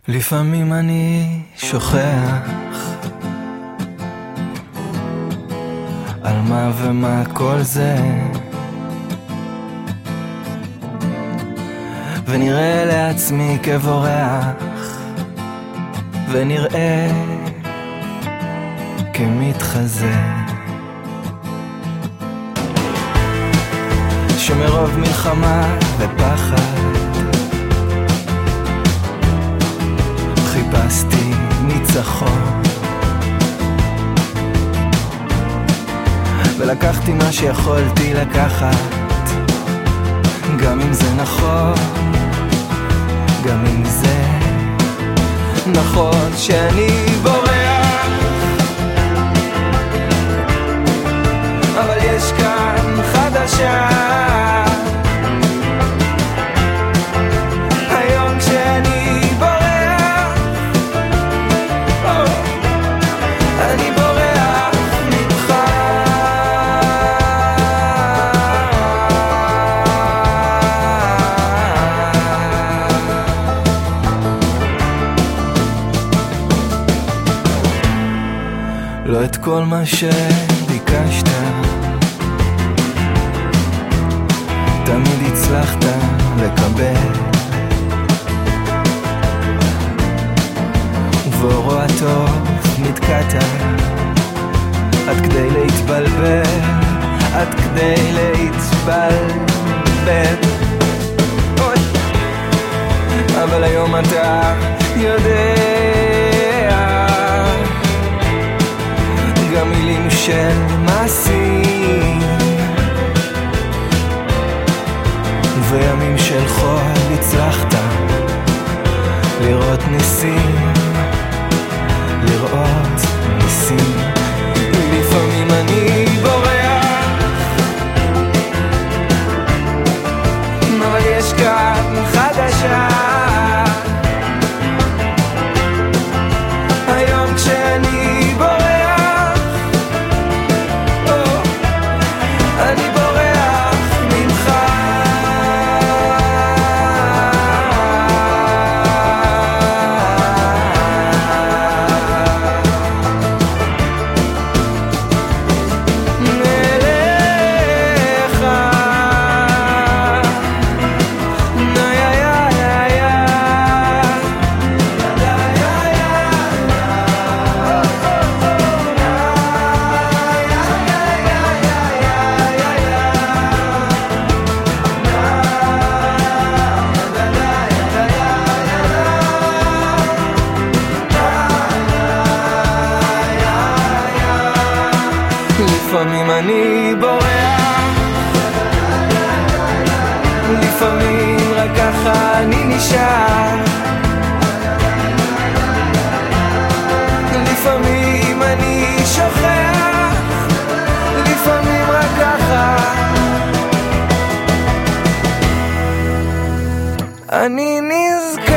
לפעמים אני שוכח על מה ומה כל זה, ונראה לעצמי כבורח, ונראה כמתחזה, שמרוב מלחמה ופחד חיפשתי ניצחון, ולקחתי מה שיכולתי לקחת, גם אם זה נכון, גם אם זה נכון שאני בורח, אבל יש כאן חדשה. היום כשאני בורח, אני בורח ממך. לא את כל מה שביקשת תמיד הצלחת לקבל, ובאורו הטוב נתקעת עד כדי להתבלבל, עד כדי להתבלבל. אבל היום אתה יודע גם מילים של מעשים, וימים של חול הצלחת לראות ניסים, לראות ניסים. לפעמים אני בורח, אבל יש כאן חדשה. היום כשאני בורח, אני בורח ממך. לפעמים אני בורח, לפעמים רק ככה אני נשאר, לפעמים אני שוכח, לפעמים רק ככה אני נזכר.